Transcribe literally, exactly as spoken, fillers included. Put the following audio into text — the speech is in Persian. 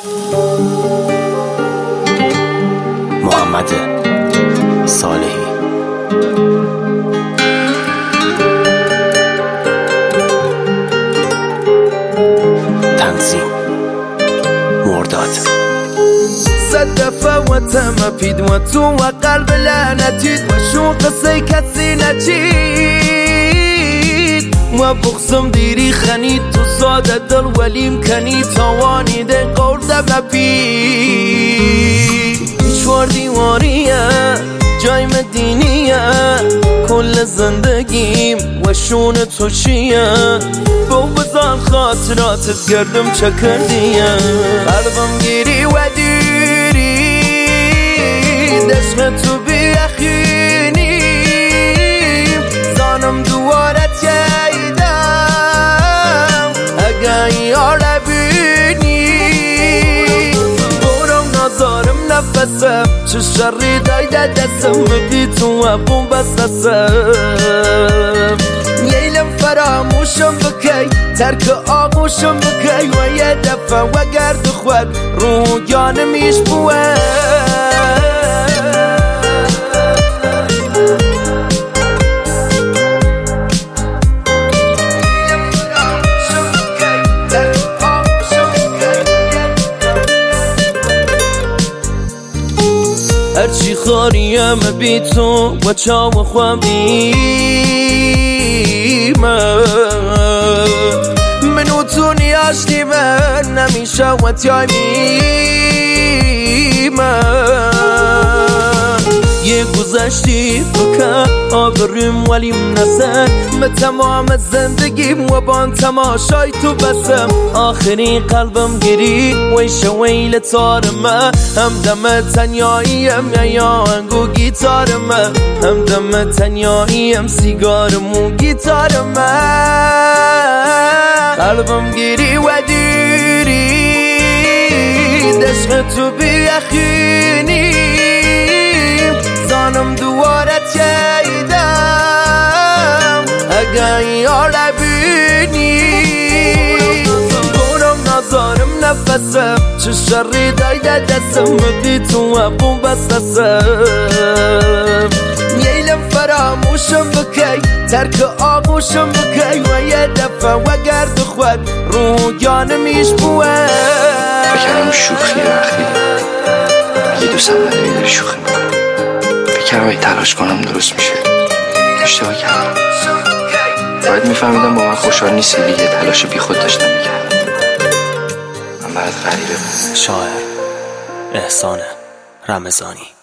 محمد صالحی. تنظیم مرداد. صد دفعه و تمپید و تو و قلب لعنتید و شو قصه کسی نچید و بغزم دیری خنید تو ساده دل ولیم کنی توانی ده قول دب نپید چوار دیواریه جای مدینیه کل زندگیم و شون تو چیه با بزن خاطراتت گردم چه کردیه قلبم گیری و دیری دشم تو بیخینیم زانم دوارت ییدم اگه یاره بینی برم نازارم نفسم چه شری دایده دستم بی تو و بوم بستسم نیلم فراموشم بکی ترک آغوشم بکی و یه دفعه و گرد خود رویانم ایش بوه هرچی خاریم بی تو و چاو خواهیم منو تو نیاشتی من نمیشه و تیایمیم یه گذشتی بکن آبریم ولیم نسن به تمام زندگیم و بان تماشای تو بسم آخری قلبم گیری ویش ویل تارم هم دم تنیاییم یا یا انگو گیتارم هم دم تنیاییم سیگارم و گیتارم قلبم گیری و دیری دشق تو بیخینی زانم دوارت ییدم اگه یاره بینی برم نازارم نفسم چه شری دایده دستم بی تو و بوم بستسم نیلم فراموشم بکی ترک آغوشم بکی و یه دفعه و گرد خود رویانم ایش بوه بکنم شوخی وقتی اگه دوستم نداری داری شوخی میکنم فکرم اگه تلاش کنم درست میشه اشتباه کردم باید میفهمیدم با من خوشحال نیستی دیگه تلاش بی خود داشتم میکردم من برات غریبه. شاعر احسان رمضانی.